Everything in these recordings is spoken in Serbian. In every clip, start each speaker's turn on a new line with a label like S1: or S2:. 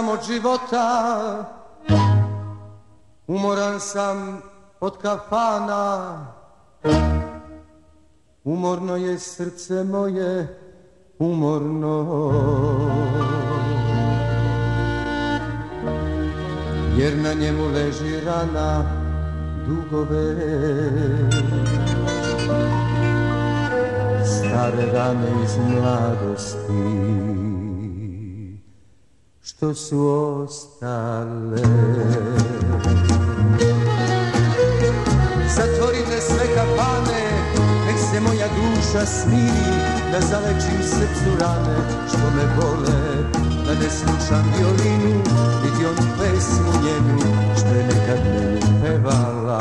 S1: sam od života, umoran sam od kafana, umorno je srce moje, umorno. Jer na njemu leži rana dugove, stare rane iz mladosti, što su ostale. Zatvorite sve kafane, nek se moja duša smiri, da zalečim srcu rane što me bole, da ne slušam violinu, niti onu pesmu njenu što je nekad meni pevala.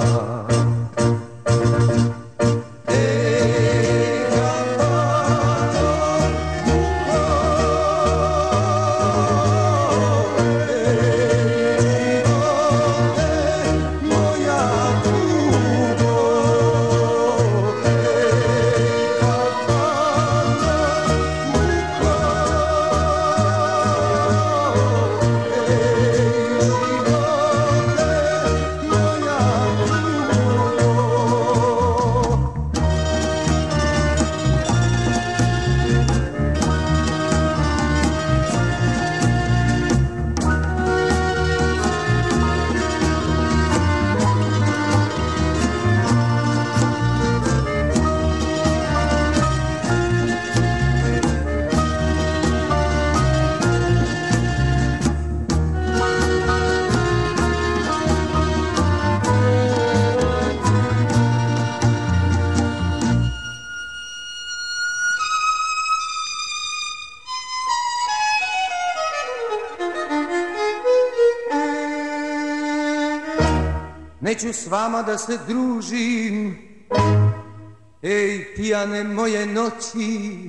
S1: Neću s vama da se družim, ej pijane moje noći,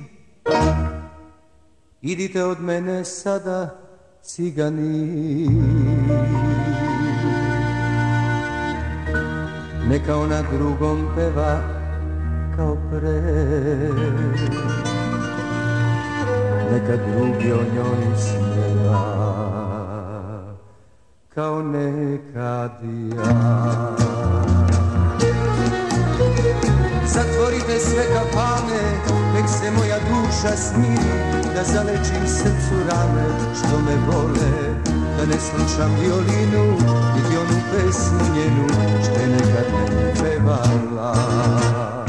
S1: idite od mene sada cigani. Neka ona drugom peva kao pre, neka drugi o njoj smeva kao nekad ja. Zatvorite sve kafane, nek se moja duša smiri, da zalečim srcu rane što me bole, da ne slušam violinu, niti onu pesmu njenu što je nekad meni pevala.